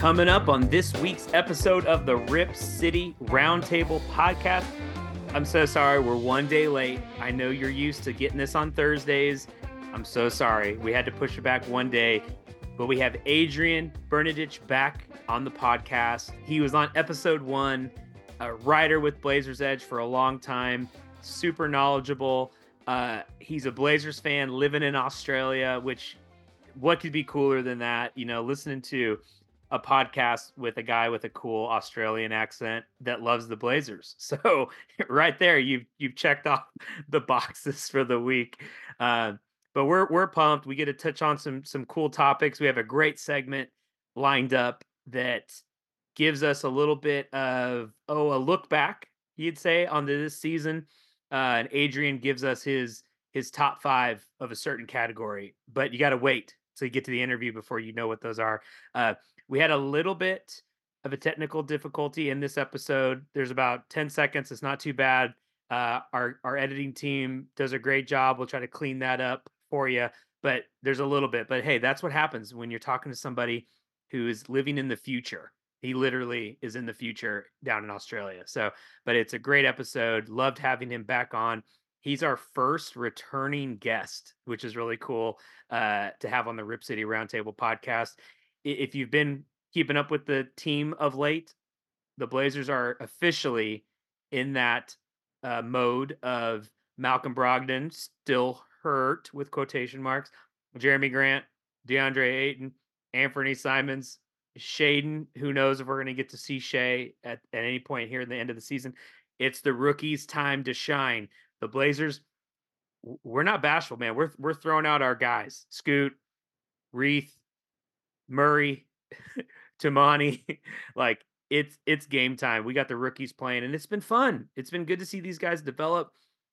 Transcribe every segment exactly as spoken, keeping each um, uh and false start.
Coming up on this week's episode of the Rip City Roundtable podcast. I'm so sorry we're one day late. I know you're used to getting this on Thursdays. I'm so sorry. We had to push it back one day, but we have Adrian Bernadich back on the podcast. He was on episode one, a writer with Blazers Edge for a long time, super knowledgeable. Uh, he's a Blazers fan living in Australia, which what could be cooler than that? You know, listening to a podcast with a guy with a cool Australian accent that loves the Blazers. So right there, you've you've checked off the boxes for the week. Uh, but we're we're pumped. We get to touch on some some cool topics. We have a great segment lined up that gives us a little bit of oh a look back, you'd say, on this season. Uh, and Adrian gives us his his top five of a certain category. But you got to wait till you get to the interview before you know what those are. Uh, we had a little bit of a technical difficulty in this episode. There's about ten seconds. It's not too bad. Uh, our, our editing team does a great job. We'll try to clean that up for you, but there's a little bit. But hey, that's what happens when you're talking to somebody who is living in the future. He literally is in the future down in Australia. So, but it's a great episode. Loved having him back on. He's our first returning guest, which is really cool uh, to have on the Rip City Roundtable podcast. If you've been keeping up with the team of late, the Blazers are officially in that uh, mode of Malcolm Brogdon still hurt with quotation marks, Jeremy Grant, DeAndre Ayton, Anthony Simons, Shaden. Who knows if we're going to get to see Shea at, at any point here in the end of the season. It's the rookies' time to shine. The Blazers, we're not bashful, man. We're we're throwing out our guys. Scoot, Reith, Murray, Tamani. Like it's it's game time. We got the rookies playing, and it's been fun. It's been good to see these guys develop.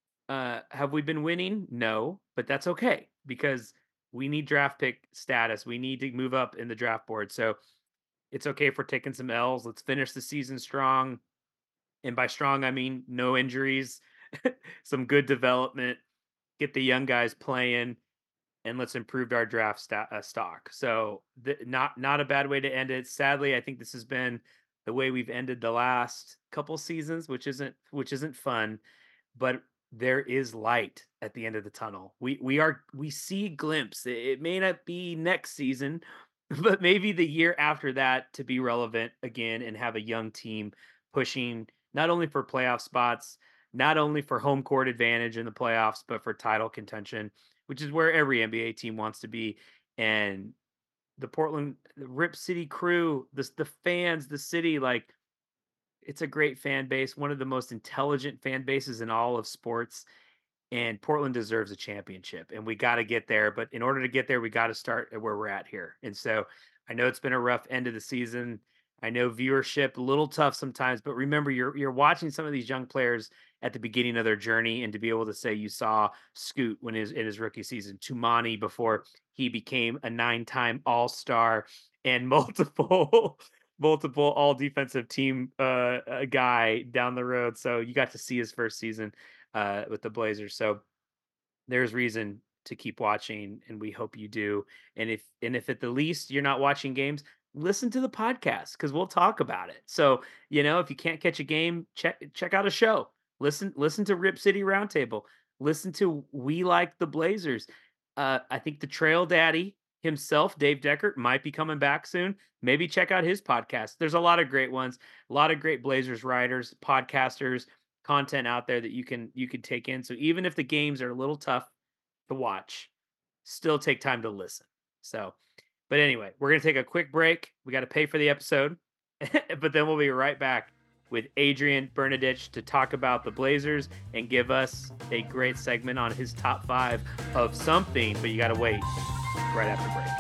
Uh, have we been winning? No, but that's okay because we need draft pick status. We need to move up in the draft board. So it's okay if we're taking some L's. Let's finish the season strong. And by strong, I mean no injuries, some good development, get the young guys playing, and let's improve our draft st- uh, stock. So th- not not a bad way to end it. Sadly, I think this has been the way we've ended the last couple seasons, which isn't which isn't fun, but there is light at the end of the tunnel. We we are we see a glimpse. It, it may not be next season, but maybe the year after that to be relevant again and have a young team pushing not only for playoff spots, not only for home court advantage in the playoffs, but for title contention, which is where every N B A team wants to be. And the Portland the Rip City crew, the, the fans, the city, like it's a great fan base, one of the most intelligent fan bases in all of sports. And Portland deserves a championship, and we got to get there. But in order to get there, we got to start at where we're at here. And so I know it's been a rough end of the season. I know viewership a little tough sometimes, but remember, you're you're watching some of these young players at the beginning of their journey, and to be able to say you saw Scoot when his in his rookie season, Tumani before he became a nine-time All-Star and multiple multiple All Defensive Team uh, uh, guy down the road. So you got to see his first season uh, with the Blazers. So there's reason to keep watching, and we hope you do. And if and if at the least you're not watching games, listen to the podcast because we'll talk about it. So, you know, if you can't catch a game, check check out a show. Listen, listen to Rip City Roundtable. Listen to We Like the Blazers. Uh, I think the Trail Daddy himself, Dave Deckert, might be coming back soon. Maybe check out his podcast. There's a lot of great ones, a lot of great Blazers writers, podcasters, content out there that you can you can take in. So even if the games are a little tough to watch, still take time to listen. So, but anyway, we're going to take a quick break. We got to pay for the episode, but then we'll be right back with Adrian Bernadich to talk about the Blazers and give us a great segment on his top five of something, but you got to wait right after break.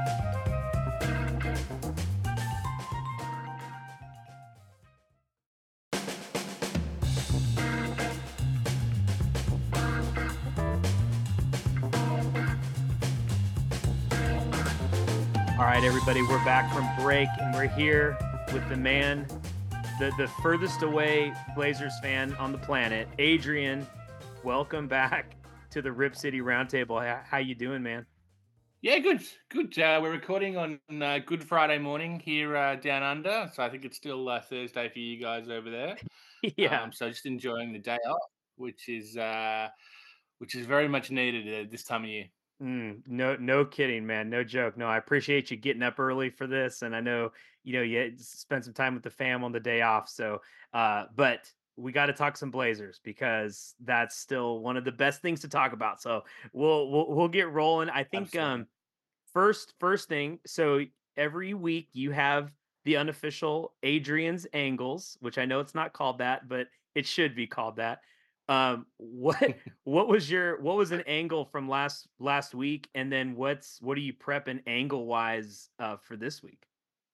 All right, everybody, we're back from break, and we're here with the man, the, the furthest away Blazers fan on the planet, Adrian. Welcome back to the Rip City Roundtable. How, how you doing, man? Yeah, good, good. Uh, we're recording on uh, Good Friday morning here uh, down under, so I think it's still uh, Thursday for you guys over there. Yeah. Um, so just enjoying the day off, which is uh, which is very much needed uh, this time of year. Mm, no, no kidding, man. No joke. No, I appreciate you getting up early for this, and I know you know you had s- spent some time with the fam on the day off. So, uh, but we got to talk some Blazers because that's still one of the best things to talk about. So we'll we'll we'll get rolling. I think Absolutely. um First first thing, so every week you have the unofficial Adrian's Angles, which I know it's not called that, but it should be called that. Um, what what was your what was an angle from last last week, and then what's what are you prepping angle wise uh, for this week?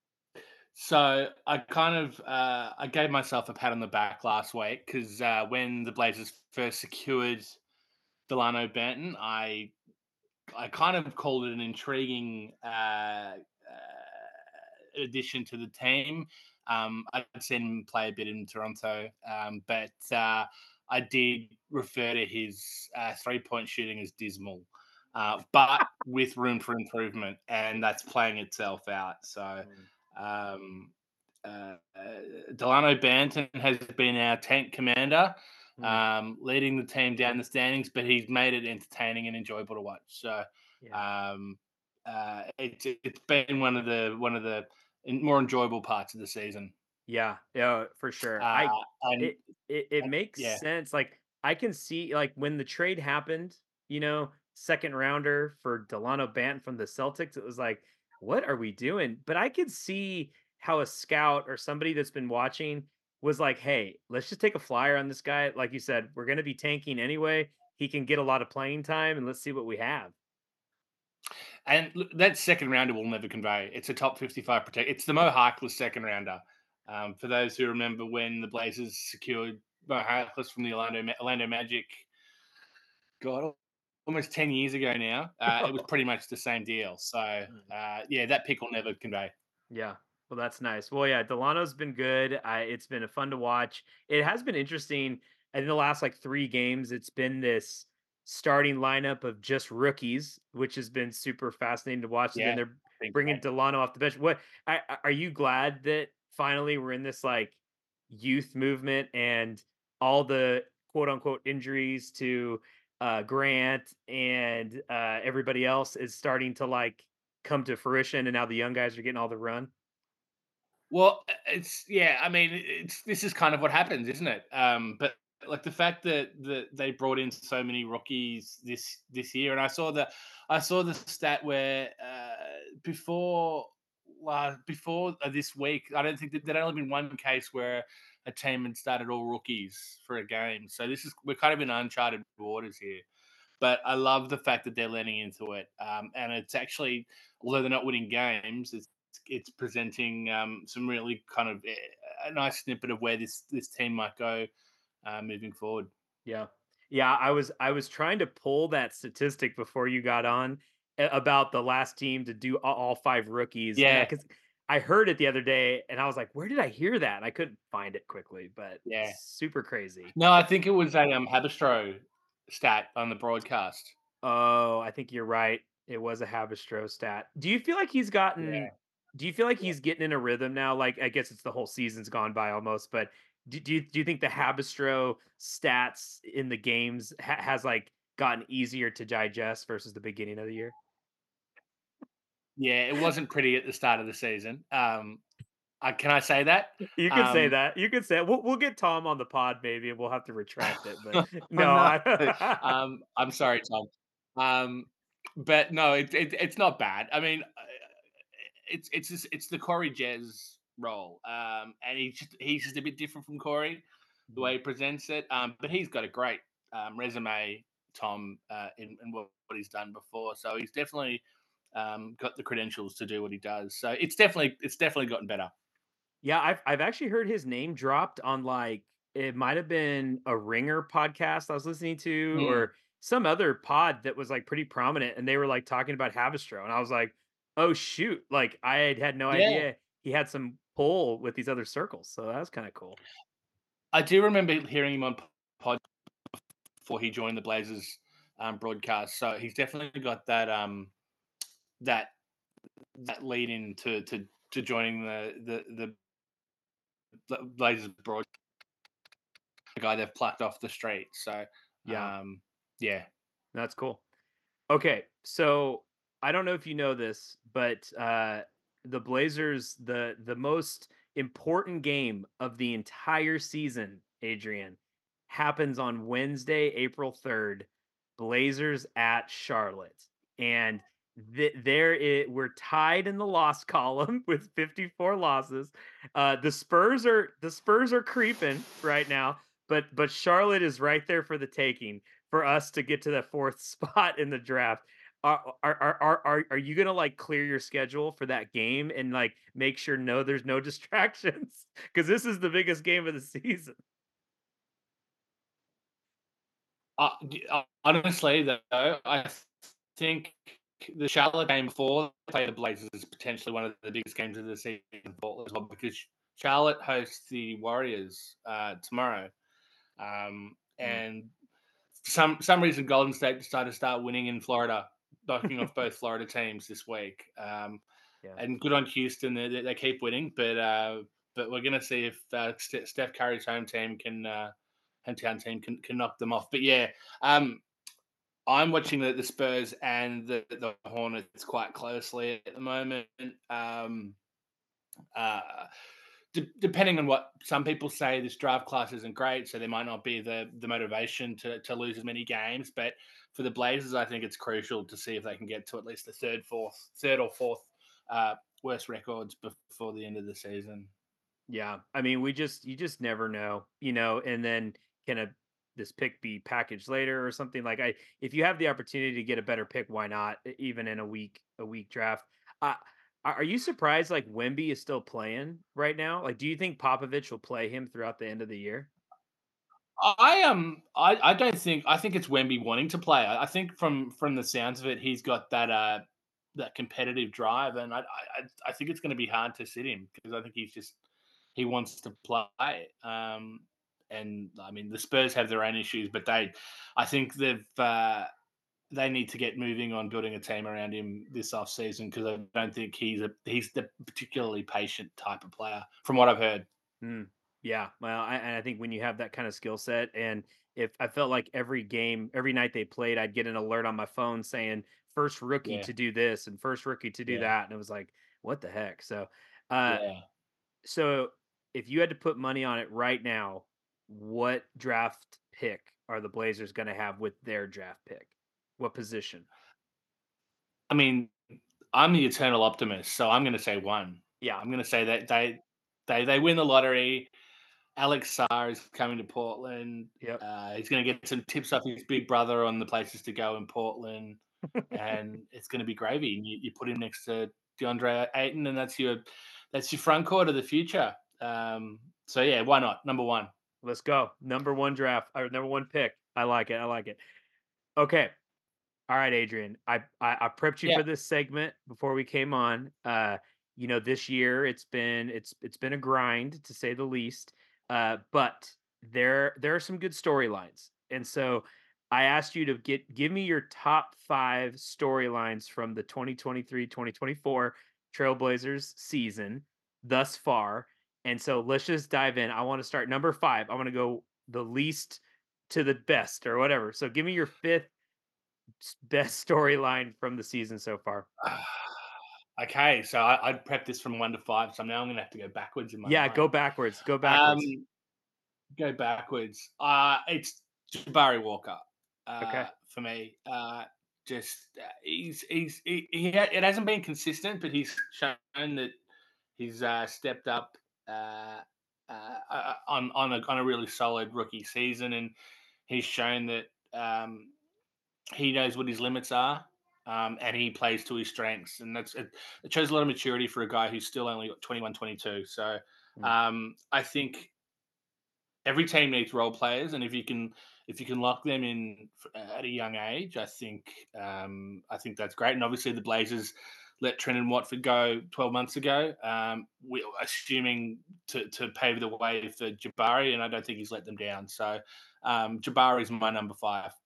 So I kind of uh, I gave myself a pat on the back last week because uh, when the Blazers first secured Delano Banton, I I kind of called it an intriguing uh, uh, addition to the team. Um, I'd seen him play a bit in Toronto, um, but uh, I did refer to his uh, three point shooting as dismal, uh, but with room for improvement, and that's playing itself out. So, Mm, um, uh, uh, Delano Banton has been our tank commander, mm, um, leading the team down the standings, but he's made it entertaining and enjoyable to watch. So, yeah. um, uh, it's it's been one of the one of the more enjoyable parts of the season. Yeah, yeah, for sure. Uh, I and, it it it and makes yeah, sense. Like I can see like when the trade happened, you know, second rounder for Delano Banton from the Celtics, it was like, what are we doing? But I could see how a scout or somebody that's been watching was like, hey, let's just take a flyer on this guy. Like you said, we're gonna be tanking anyway. He can get a lot of playing time and let's see what we have. and look, that second rounder will never convey. It's a top fifty-five protect. It's the Mo Harkless second rounder. Um, for those who remember when the Blazers secured Mo Harkless from the Orlando Orlando Magic, God, almost ten years ago now, uh, it was pretty much the same deal. So uh, yeah, that pick will never convey. Yeah. Well, that's nice. Well, yeah, Delano's been good. I, it's been a fun to watch. It has been interesting. In the last like three games, it's been this starting lineup of just rookies, which has been super fascinating to watch. And then Yeah, they're big bringing fan. Delano off the bench. What I, I- are you glad that finally we're in this like youth movement and all the quote unquote injuries to uh, Grant and uh, everybody else is starting to like come to fruition, and now the young guys are getting all the run. Well, it's yeah. I mean, it's this is kind of what happens, isn't it? Um, but like the fact that that they brought in so many rookies this this year, and I saw the I saw the stat where uh, before uh, before uh, this week, I don't think that there'd only been one case where a team had started all rookies for a game. So this is we're kind of in uncharted waters here. But I love the fact that they're leaning into it, um, and it's actually, although they're not winning games, it's it's presenting um, some really kind of eh, a nice snippet of where this this team might go uh, moving forward. Yeah. Yeah, I was I was trying to pull that statistic before you got on a about the last team to do a all five rookies, and I Yeah, 'cause I heard it the other day, and I was like, "Where did I hear that?" And I couldn't find it quickly, but yeah. super crazy. No, I think it was a um, Habistro stat on the broadcast. Oh, I think you're right. It was a Habistro stat. Do you feel like he's Yeah. gotten do you feel like he's getting in a rhythm now? Like, I guess it's the whole season's gone by almost, but do, do you do you think the Habistro stats in the games ha- has like gotten easier to digest versus the beginning of the year? Yeah, it wasn't pretty at the start of the season. Um, I, can I say that? You could say Um, that. You could say it. We'll we'll get Tom on the pod maybe, and we'll have to retract it. But oh no, no, I um, I'm sorry, Tom. Um, but no, it, it, it's not bad. I mean, uh, it's it's just, it's the Corey Jez role, um, and he's just he's just a bit different from Corey, the way he presents it. Um, but he's got a great um, resume, Tom, uh, in, in what, what he's done before. So he's definitely um, got the credentials to do what he does. So it's definitely it's definitely gotten better. Yeah, I've I've actually heard his name dropped on like it might have been a Ringer podcast I was listening to Mm, or some other pod that was like pretty prominent and they were like talking about Havistro and I was like, "Oh shoot." Like I had had no yeah, idea he had some pull with these other circles. So that was kind of cool. I do remember hearing him on pod before he joined the Blazers um, broadcast. So he's definitely got that. Um, that that lead in to to to joining the the the Blazers broad the guy they've plucked off the street. So Yeah, um, yeah, that's cool. Okay, so I don't know if you know this, but uh, the Blazers, the the most important game of the entire season, Adrian, happens on Wednesday, April third. Blazers at Charlotte, and th- there it we're tied in the loss column with fifty-four losses. Uh, the Spurs are the Spurs are creeping right now, but but Charlotte is right there for the taking for us to get to the fourth spot in the draft. Are are are are are are you gonna like clear your schedule for that game and like make sure no there's no distractions? Because this is the biggest game of the season. uh, d- uh, honestly though, I think the Charlotte game before they play the Blazers is potentially one of the biggest games of the season for as well because Charlotte hosts the Warriors uh, tomorrow, um, Mm, and for some some reason Golden State decided to start winning in Florida, knocking off both Florida teams this week. Um, yeah. and good on Houston, they, they keep winning, but uh, but we're gonna see if uh, Steph Curry's home team can uh, hometown team can, can knock them off. But yeah, um, I'm watching the, the Spurs and the, the Hornets quite closely at the moment. Um, uh, de- depending on what some people say, this draft class isn't great, so there might not be the the motivation to to lose as many games. But for the Blazers, I think it's crucial to see if they can get to at least the third, fourth, third or fourth uh, worst records before the end of the season. Yeah, I mean, we just you just never know, you know, and then can a this pick be packaged later or something like I if you have the opportunity to get a better pick, why not? E- Even in a week a week draft. Uh are are you surprised like Wemby is still playing right now? Like, do you think Popovich will play him throughout the end of the year? I am. Um, I, I don't think. I think it's Wemby wanting to play. I, I think from from the sounds of it, he's got that uh that competitive drive, and I I, I think it's going to be hard to sit him because I think he's just he wants to play. Um, and I mean the Spurs have their own issues, but they, I think they've uh, they need to get moving on building a team around him this off season because I don't think he's a he's the particularly patient type of player from what I've heard. Mm, yeah, well, I, and I think when you have that kind of skill set, and if I felt like every game, every night they played, I'd get an alert on my phone saying first rookie Yeah, to do this and first rookie to do yeah, that, and it was like, what the heck? So, uh, yeah. so if you had to put money on it right now, what draft pick are the Blazers going to have with their draft pick? What position? I mean, I'm the eternal optimist, so I'm going to say one. Yeah. I'm going to say that they they they win the lottery. Alex Sarr is coming to Portland. Yep. Uh, he's going to get some tips off his big brother on the places to go in Portland, and it's going to be gravy. And you, you put him next to DeAndre Ayton, and that's your that's your front court of the future. Um, so yeah, why not? Number one. Let's go. Number one draft or number one pick. I like it. I like it. Okay. All right, Adrian. I, I I prepped you Yeah, for this segment before we came on. Uh, you know, this year it's been it's it's been a grind to say the least. Uh, but there there are some good storylines, and so I asked you to get give me your top five storylines from the twenty twenty-three twenty twenty-four Trailblazers season thus far. And so let's just dive in. I want to start number five. I want to go the least to the best or whatever. So give me your fifth s- best storyline from the season so far. okay, so I, I'd prep this from one to five, so now I'm going to have to go backwards in my Yeah, go mind. backwards. Go Um, backwards. go backwards. Uh, it's Jabari Walker Okay. uh, for me. Uh, just uh, he's he's he, he ha- it hasn't been consistent, but he's shown that he's uh, stepped up uh, uh, uh, on on a on a really solid rookie season, and he's shown that um, he knows what his limits are. Um, and he plays to his strengths, and that's it, it shows a lot of maturity for a guy who's still only got twenty-one, twenty-two. So Mm. um, I think every team needs role players, and if you can if you can lock them in at a young age, I think um, I think that's great. And obviously, the Blazers let Trendon Watford go twelve months ago, um, we, assuming to, to pave the way for Jabari, and I don't think he's let them down. So um, Jabari is my number five.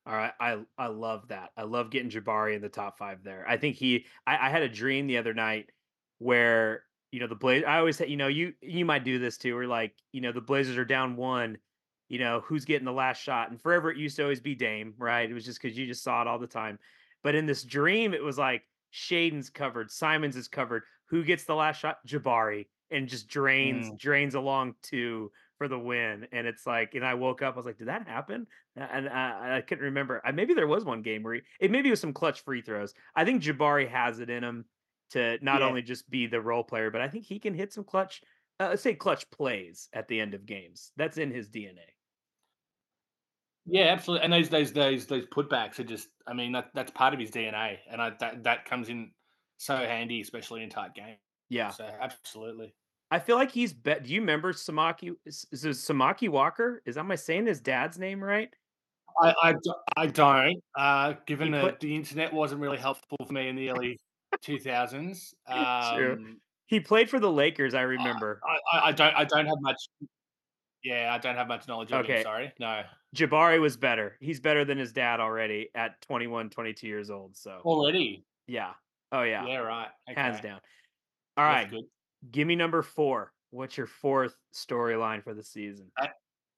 All right, I I love that. I love getting Jabari in the top five there. I think he. I, I had a dream the other night where you know the Blaze. I always say, you know, you you might do this too. Where like you know the Blazers are down one. You know who's getting the last shot, and forever it used to always be Dame, right? It was just because you just saw it all the time. But in this dream, it was like Shaden's covered, Simons is covered. Who gets the last shot? Jabari, and just drains Mm, drains along two for the win. And it's like, and I woke up, I was like, did that happen? And I, I couldn't remember. Uh, Maybe there was one game where he, it maybe it was some clutch free throws. I think Jabari has it in him to not yeah. only just be the role player, but I think he can hit some clutch, uh, let's say clutch plays at the end of games. That's in his D N A. Yeah, absolutely. And those those those those putbacks are just, I mean, that that's part of his D N A, and I that that comes in so handy, especially in tight games. Yeah, So absolutely. I feel like he's bet. Do you remember Samaki? Is, is it Samaki Walker? Is am I saying his dad's name right? I I, do, I don't. Uh, He given put that the internet wasn't really helpful for me in the early two thousands, true. um, He played for the Lakers. I remember. I, I I don't I don't have much. Yeah, I don't have much knowledge of him. Okay, Sorry, no. Jabari was better. He's better than his dad already at twenty one, twenty two years old. So Already. yeah. Oh yeah. Yeah, right. Hands Okay, down. All that's right. good. Give me number four. What's your fourth storyline for the season? Uh,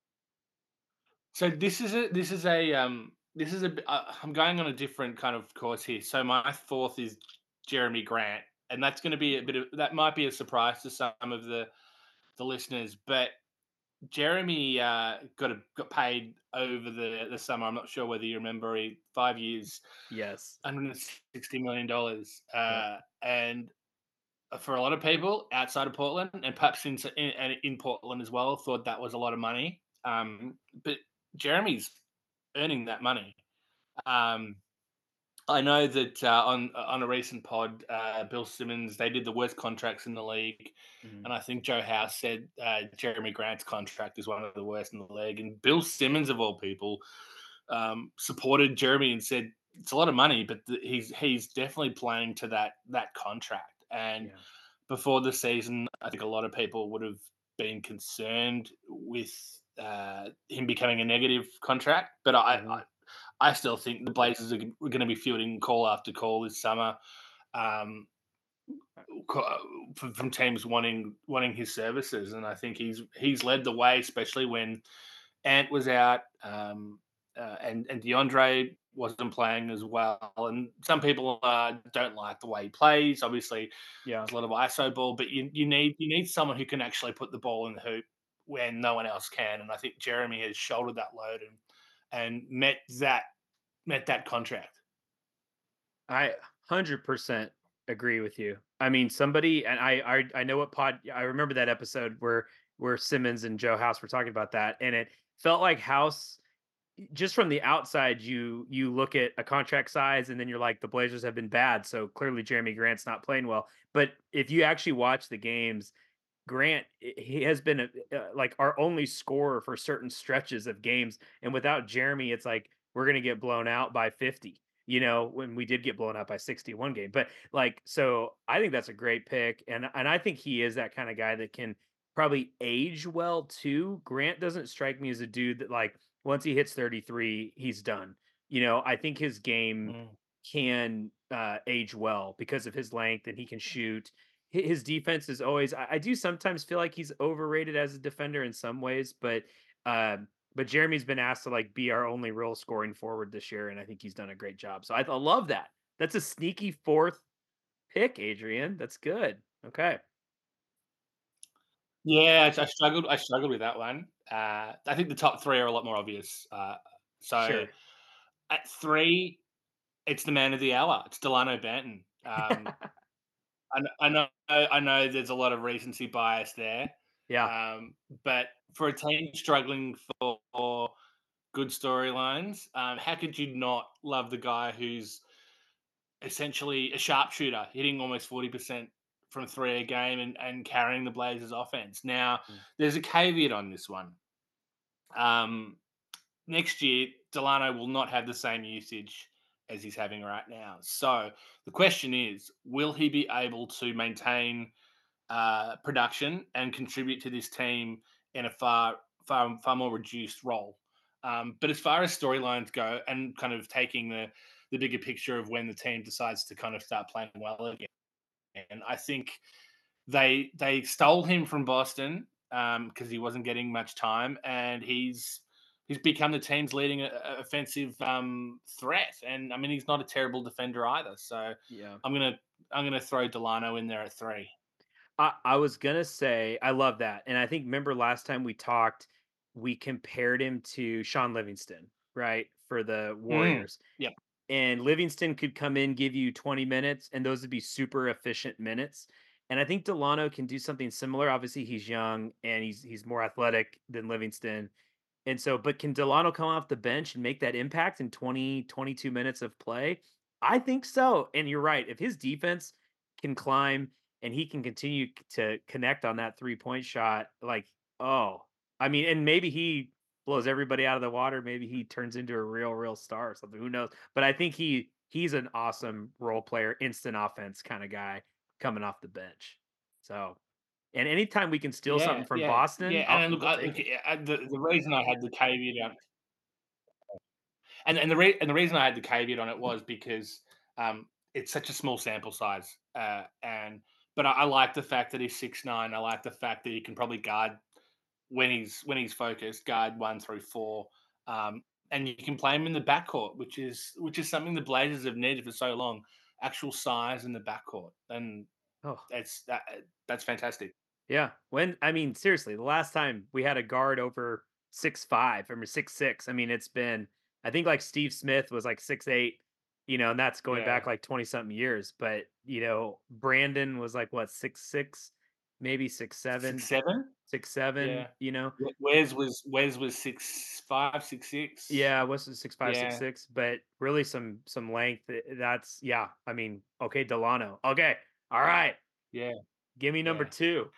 so this is a this is a um this is a b- uh, I'm going on a different kind of course here. So my fourth is Jeremy Grant, and that's going to be a bit of that might be a surprise to some of the the listeners, but Jeremy uh, got a, got paid over the the summer. I'm not sure whether you remember. He, five years, Yes. one hundred sixty million dollars, Yep. uh, and for a lot of people outside of Portland, and perhaps in in, in Portland as well, thought that was a lot of money. Um, but Jeremy's earning that money. Um, I know that uh, on on a recent pod, uh, Bill Simmons, they did the worst contracts in the league, Mhm. and I think Joe House said uh, Jeremy Grant's contract is one of the worst in the league. And Bill Simmons, of all people, um, supported Jeremy and said it's a lot of money, but th- he's he's definitely playing to that that contract. And Yeah. before the season, I think a lot of people would have been concerned with uh, him becoming a negative contract, but I, Mhm. I still think the Blazers are going to be fielding call after call this summer, um, from, from teams wanting wanting his services, and I think he's he's led the way, especially when Ant was out, um, uh, and and DeAndre wasn't playing as well. And some people uh, don't like the way he plays. Obviously, Yeah. there's a lot of I S O ball, but you you need you need someone who can actually put the ball in the hoop when no one else can. And I think Jeremy has shouldered that load and and met that met that contract. I one hundred percent agree with you. I mean, somebody and I I I know what pod I remember that episode where where Simmons and Joe House were talking about that, and it felt like House just from the outside, you you look at a contract size and then you're like, the Blazers have been bad, so clearly Jeremy Grant's not playing well. But if you actually watch the games, Grant, i- he has been a, uh, like our only scorer for certain stretches of games, and without Jeremy, it's like we're gonna get blown out by fifty. You know, when we did get blown out by sixty one game, but like, so I think that's a great pick, and and I think he is that kind of guy that can probably age well too. Grant doesn't strike me as a dude that like once he hits thirty three, he's done. You know, I think his game Mm. can uh, age well because of his length and he can shoot hi- his defense is always I, I do sometimes feel like he's overrated as a defender in some ways, but um but Jeremy's been asked to like be our only real scoring forward this year, and I think he's done a great job. So I, I love that. That's a sneaky fourth pick, Adrian. That's good. Okay. Yeah, I, I struggled. I struggled with that one. Uh, I think the top three are a lot more obvious. Uh, so Sure. at three, it's the man of the hour. It's Delano Banton. Um, I, kn- I know. I know. There's a lot of recency bias there, Yeah. um, but for a team struggling for, for good storylines, um, how could you not love the guy who's essentially a sharpshooter, hitting almost forty percent from three a game and, and carrying the Blazers offense? Now, Mm. there's a caveat on this one. Um, Next year, Delano will not have the same usage as he's having right now. So the question is, will he be able to maintain uh, production and contribute to this team in a far, far, far more reduced role? Um, but as far as storylines go, and kind of taking the the bigger picture of when the team decides to kind of start playing well again, and I think they they stole him from Boston um, because he wasn't getting much time, and he's he's become the team's leading uh, uh, offensive um, threat. And I mean, he's not a terrible defender either. So Yeah. I'm gonna I'm gonna throw Delano in there at three. I, I was gonna say I love that. And I think remember last time we talked, we compared him to Sean Livingston, right? For the Mm, Warriors. yep. And Livingston could come in, give you twenty minutes, and those would be super efficient minutes. And I think Delano can do something similar. Obviously, he's young and he's he's more athletic than Livingston. And so, but can Delano come off the bench and make that impact in twenty twenty two minutes of play? I think so. And you're right. If his defense can climb and he can continue c- to connect on that three point shot, like, oh, I mean, and maybe he blows everybody out of the water. Maybe he turns into a real, real star or something. Who knows? But I think he he's an awesome role player, instant offense kind of guy coming off the bench. So, and anytime we can steal something Yeah, from yeah, yeah. Boston, And I'll, then look, we'll I, take look it. uh, the the reason I had the caveat And and the re- and the reason I had the caveat on it was because um, it's such a small sample size, uh, and but I, I like the fact that he's six nine. I like the fact that he can probably guard when he's when he's focused, guard one through four, um, and you can play him in the backcourt, which is which is something the Blazers have needed for so long. Actual size in the backcourt, and Oh, that's that, that's fantastic. yeah. When I mean, seriously, the last time we had a guard over six five or six six, I mean, it's been I think like Steve Smith was like six eight, you know, and that's going Yeah, back like twenty something years. But you know, Brandon was like what six six, maybe six six seven, seven. six seven, Yeah, you know. Wes Wes was Wes was six five, six six. Yeah, was six five, six Yeah, six, but really some some length. eh, That's yeah. I mean, okay, Delano. Okay. All right. yeah, Give me number yeah. two.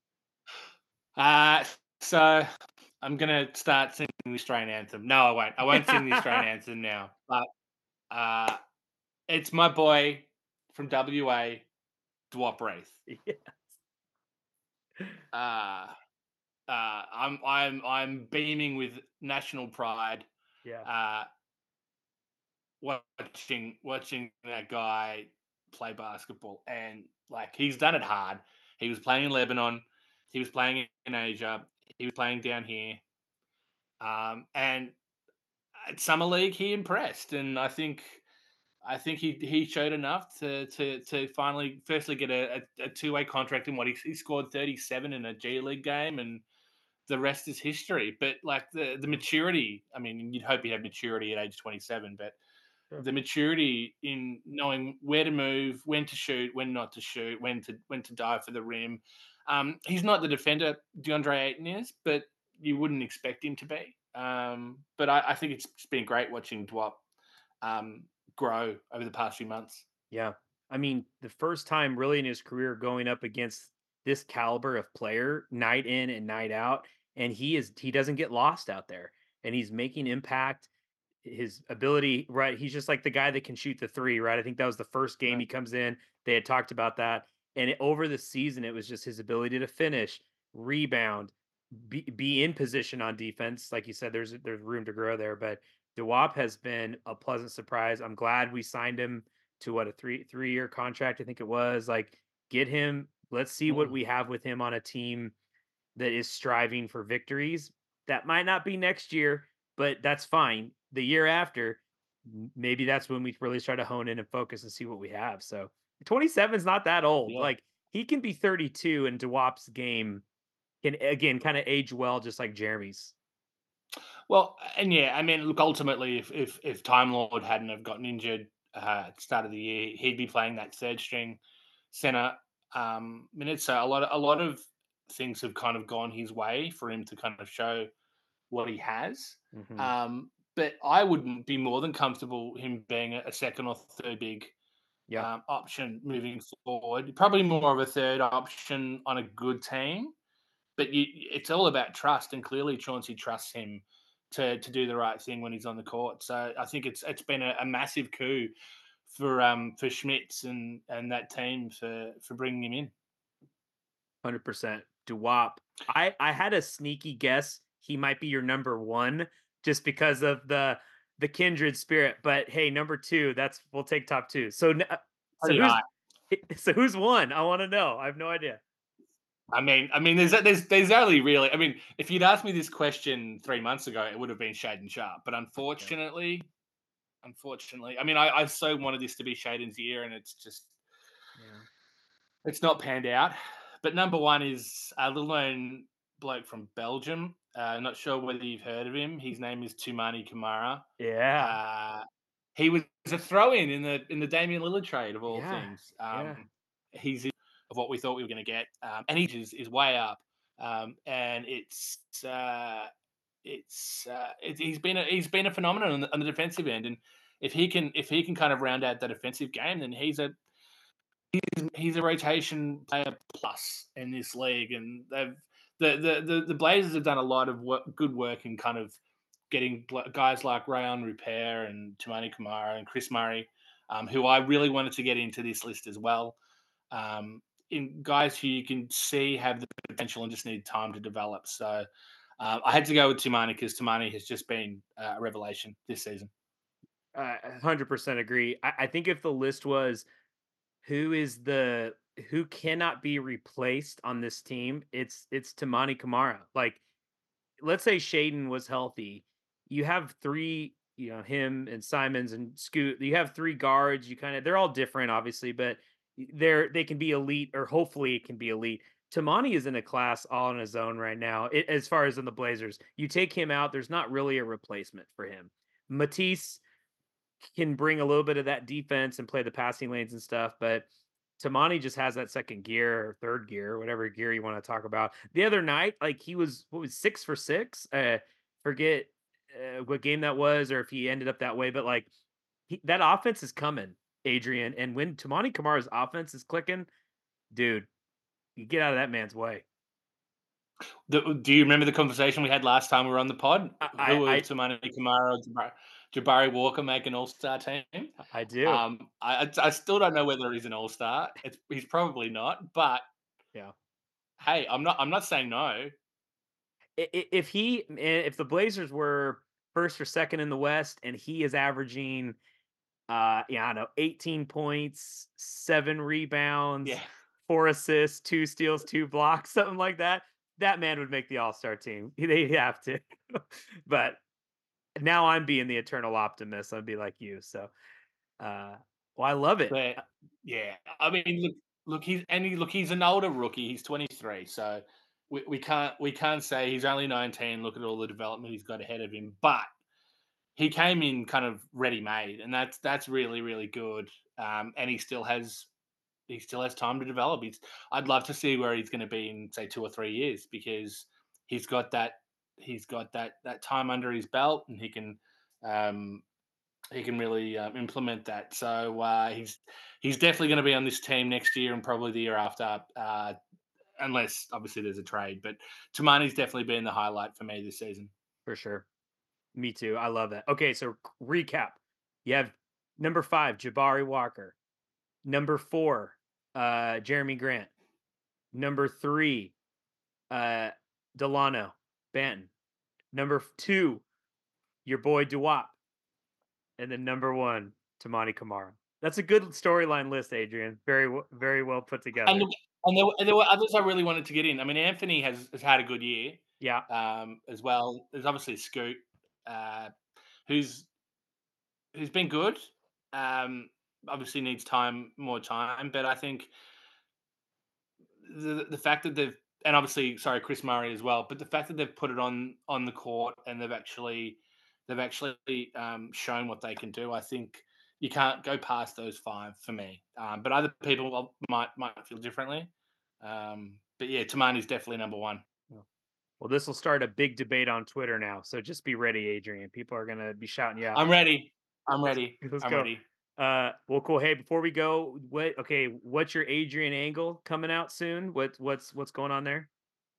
Uh, so I'm gonna start singing the Australian anthem. No, I won't. I won't sing the Australian anthem now. But uh, it's my boy from W A, Dwop Wraith. Yeah. Uh, uh, I'm I'm I'm beaming with national pride. Yeah. Uh, watching watching that guy play basketball, and like he's done it hard. He was playing in Lebanon. He was playing in Asia. He was playing down here. Um, and at summer league, he impressed, and I think I think he he showed enough to to to finally, firstly, get a, a, a two way contract in what he, he scored thirty seven in a G League game, and the rest is history. But like the the maturity, I mean, you'd hope he'd have maturity at age twenty seven, but Sure. the maturity in knowing where to move, when to shoot, when not to shoot, when to when to dive for the rim. Um, he's not the defender DeAndre Ayton is, but you wouldn't expect him to be. Um, but I, I think it's been great watching Dwap um, grow over the past few months. Yeah. I mean, the first time really in his career going up against this caliber of player night in and night out, and he is he doesn't get lost out there, and he's making impact. His ability, right? He's just like the guy that can shoot the three, right? I think that was the first game Right. he comes in. They had talked about that, and it, over the season, it was just his ability to finish, rebound, be, be in position on defense. Like you said, there's there's room to grow there, but Dewap has been a pleasant surprise. I'm glad we signed him to what a three three year contract, I think it was. Like, get him. Let's see what Mm. we have with him on a team that is striving for victories. That might not be next year, but that's fine. The year after, m- maybe that's when we really start to hone in and focus and see what we have. So twenty-seven is not that old. Yeah. Like, he can be thirty-two, and Dewap's game can again kind of age well, just like Jeremy's. Well, and yeah, I mean, look, ultimately, if if if Time Lord hadn't have gotten injured uh, at the start of the year, he'd be playing that third string center um, minutes. So a lot of a lot of things have kind of gone his way for him to kind of show what he has. Hmm. Um, but I wouldn't be more than comfortable him being a, a second or third big Yeah, um, option moving forward. Probably more of a third option on a good team, but you, it's all about trust, and clearly Chauncey trusts him to to do the right thing when he's on the court. So I think it's it's been a, a massive coup for um for Schmitz and and that team for for bringing him in. one hundred percent. Dewap. I I had a sneaky guess he might be your number one, just because of the the kindred spirit. But hey, number two, that's we'll take top two. So n- uh, so Pretty who's high. so who's one? I want to know. I have no idea. I mean, I mean, there's there's there's only really. I mean, if you'd asked me this question three months ago, it would have been Shaden Sharp. But Yeah. unfortunately, unfortunately, I mean, I, I so wanted this to be Shaden's year, and it's just Yeah. it's not panned out. But number one is a little known bloke from Belgium. Uh, not sure whether you've heard of him. His name is Tumani Kamara. Yeah. Uh, he was a throw-in in the in the Damian Lillard trade of all Yeah. things. Yeah. Um, he's of what we thought we were going to get, um, and he is, is way up. Um, and it's uh, it's uh, it, he's been a, he's been a phenomenon on the, on the defensive end, and if he can if he can kind of round out that offensive game, then he's a he's, he's a rotation player plus in this league, and they've the the the, the Blazers have done a lot of work, good work in kind of getting guys like Rayon Repair and Tumani Kamara and Chris Murray, um, who I really wanted to get into this list as well. Um, in guys who you can see have the potential and just need time to develop. So uh, I had to go with Tumani because Tumani has just been uh, a revelation this season. I one hundred percent agree. I, I think if the list was who is the who cannot be replaced on this team, it's it's Tamani Kamara. Like, let's say Shaden was healthy. You have three, you know, him and Simons and Scoot. You have three guards. You kind of they're all different, obviously, but they're they can be elite, or hopefully it can be elite. Tamani is in a class all on his own right now. It, as far as in the Blazers, you take him out, there's not really a replacement for him. Matisse can bring a little bit of that defense and play the passing lanes and stuff, but Tamani just has that second gear or third gear, whatever gear you want to talk about. The other night, like he was what was six for six. Uh, forget uh, what game that was, or if he ended up that way, but like he, that offense is coming, Adrian. And when Tamani Kamara's offense is clicking, dude, you get out of that man's way. The, do you remember the conversation we had last time we were on the pod? I Who I would I, Tumani Kamara, Jabari, Jabari Walker make an All Star team? I do. Um, I, I still don't know whether he's an All Star. It's he's probably not, but Yeah. hey, I'm not I'm not saying no. I- i- If he, eh, if the Blazers were first or second in the West, and he is averaging Uh, yeah, I don't know, eighteen points, seven rebounds, Yeah, four assists, two steals, two blocks, something like that. That man would make the All-Star team. They have to. But now I'm being the eternal optimist. I'd be like you. So, uh, well, I love it. but Uh, yeah, I mean, look, look, he's and he, look, he's an older rookie. He's twenty-three, so we, we can't we can't say he's only nineteen. Look at all the development he's got ahead of him, but he came in kind of ready made, and that's that's really really good. Um, and he still has he still has time to develop. He's I'd love to see where he's going to be in say two or three years because he's got that he's got that that time under his belt, and he can um, he can really um, implement that. So uh, he's he's definitely going to be on this team next year and probably the year after, uh, unless obviously there's a trade. But Tamani's definitely been the highlight for me this season. for sure. Me too. I love that. Okay, so recap. You have number five, Jabari Walker. Number four, uh, Jeremy Grant. Number three, uh, Delano Banton. Number f- two, your boy Duwop, and then number one, Tamani Kamara. That's a good storyline list, Adrian. Very, w- very well put And together. look, and there, were, and there were others I really wanted to get in. I mean, Anthony has, has had a good year Yeah, um, as well. There's obviously Scoot, uh, who's who's been good. Um, obviously needs time, more time, but I think the the fact that they've and obviously sorry Chris Murray as well, but the fact that they've put it on on the court and they've actually they've actually um, shown what they can do. I think you can't go past those five for me. Um, but other people will- might might feel differently. Um, but yeah, Tamani's definitely number one. yeah. Well, this will start a big debate on Twitter now. So just be ready, Adrian. People are gonna be shouting you out. I'm ready. I'm Let's ready. let's I'm go. ready. Uh, well, cool. Hey, before we go, what? Okay, what's your Adrian angle coming out soon? What what's what's going on there?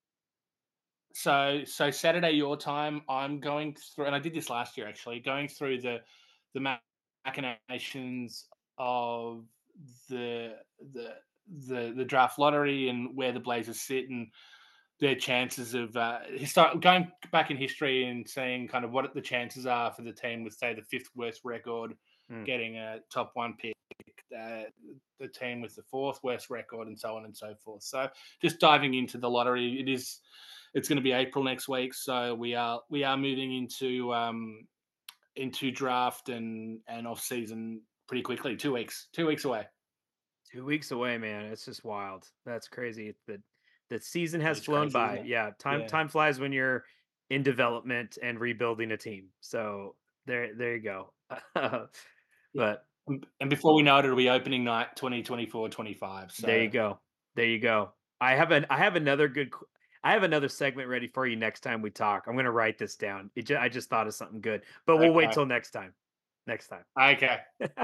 So so Saturday your time, I'm going through, and I did this last year actually, going through the the machinations of the the the the draft lottery and where the Blazers sit, and their chances of uh, histor- going back in history and seeing kind of what the chances are for the team with, say, the fifth worst record Mm. getting a top one pick, uh, the team with the fourth worst record, and so on and so forth. So just diving into the lottery, it is it's going to be April next week, so we are we are moving into um, into draft and and off season pretty quickly. Two weeks, two weeks away. Two weeks away, man. It's just wild. That's crazy. The the season has It's flown crazy, isn't by. it? Yeah, time Yeah. time flies when you're in development and rebuilding a team. So there there you go. Yeah. But And and before we know it, it'll be opening night twenty twenty-four twenty-five. there you So go. There you go. I have an I have another good qu- I have another segment ready for you next time we talk. I'm gonna write this down. It ju- I just thought of something good, but we'll wait okay, till next time. Next time. okay.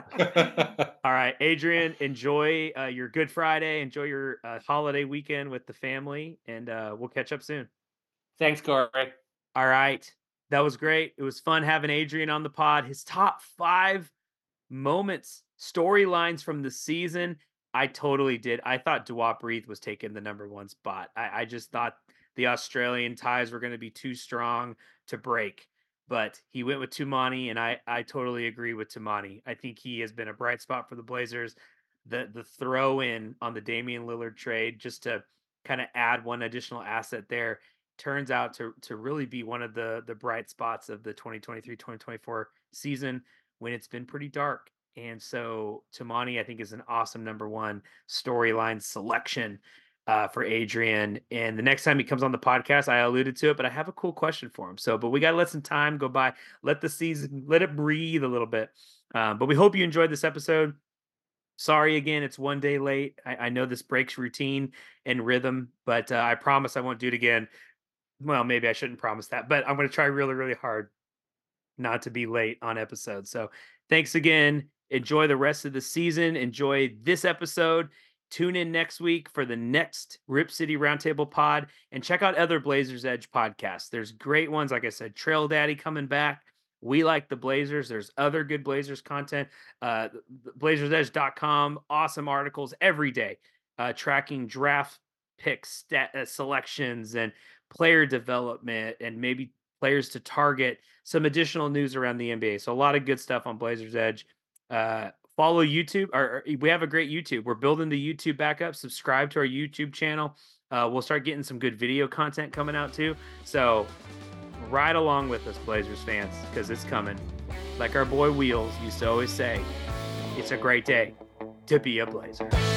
All right, Adrian, enjoy uh, your Good Friday. Enjoy your uh, holiday weekend with the family, and uh, we'll catch up soon. Thanks, Corey. All right. That was great. It was fun having Adrian on the pod. His top five moments, storylines from the season. I totally did. I thought Duop Reith was taking the number one spot. I, I just thought the Australian ties were going to be too strong to break. But he went with Tumani, and I, I totally agree with Tumani. I think he has been a bright spot for the Blazers. The the throw in on the Damian Lillard trade just to kind of add one additional asset there turns out to to really be one of the the bright spots of the twenty twenty-three twenty twenty-four season when it's been pretty dark. And so Tamani, I think, is an awesome number one storyline selection uh, for Adrian. And the next time he comes on the podcast, I alluded to it, but I have a cool question for him. So, but we got to let some time go by, let the season, let it breathe a little bit. Um, but we hope you enjoyed this episode. Sorry again, it's one day late. I, I know this breaks routine and rhythm, but uh, I promise I won't do it again. Well, maybe I shouldn't promise that, but I'm going to try really, really hard not to be late on episodes. So thanks again. Enjoy the rest of the season. Enjoy this episode. Tune in next week for the next Rip City Roundtable pod and check out other Blazers Edge podcasts. There's great ones. Like I said, Trail Daddy coming back. We like the Blazers. There's other good Blazers content. Uh, blazers edge dot com. Awesome articles every day, uh, tracking draft picks, stat, uh, selections, and player development, and maybe players to target, some additional news around the N B A. So a lot of good stuff on Blazers Edge. Uh, follow YouTube. Or, or we have a great YouTube. We're building the YouTube back up. Subscribe to our YouTube channel. Uh, we'll start getting some good video content coming out too. So ride along with us, Blazers fans, because it's coming. Like our boy Wheels used to always say, it's a great day to be a Blazer.